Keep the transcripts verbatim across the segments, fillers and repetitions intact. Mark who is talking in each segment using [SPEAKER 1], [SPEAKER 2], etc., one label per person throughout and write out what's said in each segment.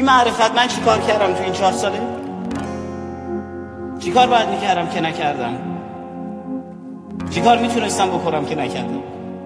[SPEAKER 1] بی معرفت من چی کار کردم تو این چهار ساله؟ چی کار باید میکردم که نکردم؟ چی کار میتونستم بکنم که نکردم؟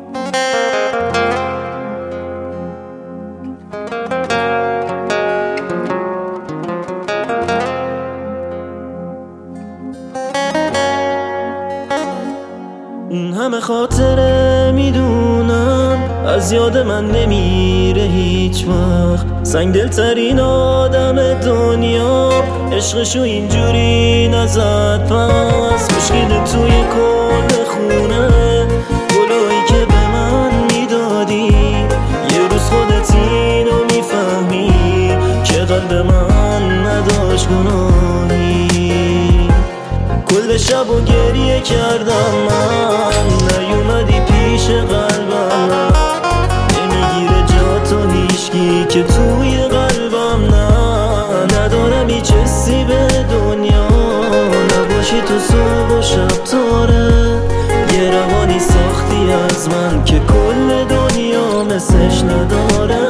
[SPEAKER 2] این همه خاطره میدونم از یاد من نمیره هیچ وقت. سنگ دلترین آدم دنیا عشقشو اینجوری نزد پس. مشکل توی کل خونه گلایی که به من میدادی، یه روز خودت اینو میفهمی که قلب من نداشت گناهی. کل شب و گریه کردم من، نیومدی پیش قلبم، نمیگیره جا تو هیچکی که توی قلبم. نه ندارم هیچ حسی به دنیا، نباشی تو صبح و شب تاره. یه روانی ساختی از من که کل دنیا مثلش نداره.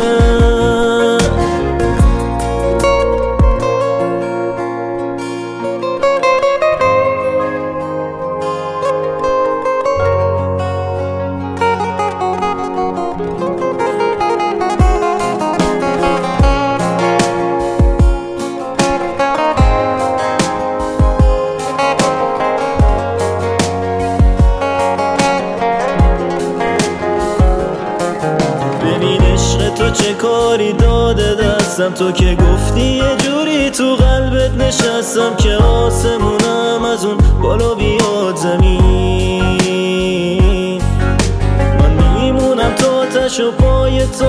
[SPEAKER 2] تو چه کاری داده دستم، تو که گفتی یه جوری تو قلبت نشستم که آسمونم از اون بالا بیاد زمین. من میمونم تا آتش و پای تو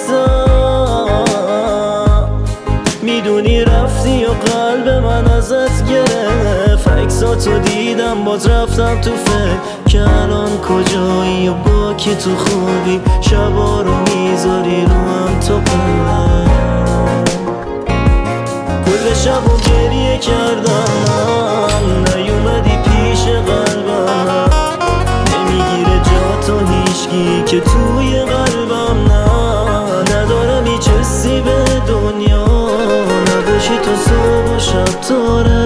[SPEAKER 2] هستم، میدونی رفتی و قلب من ازت گرفت. عکساتو دیدم باز رفتم تو فکر که الان کجایی و با کی تو خوبی. شبا رو میذاری رو هم تو قلب، کل شب و گریه کردم، نیومدی پیش قلبم، نمیگیره جا تو هیچکی که توی قلبم. نه ندارم هیچ حسی به دنیا، نباشی تو صبح و شب تاره.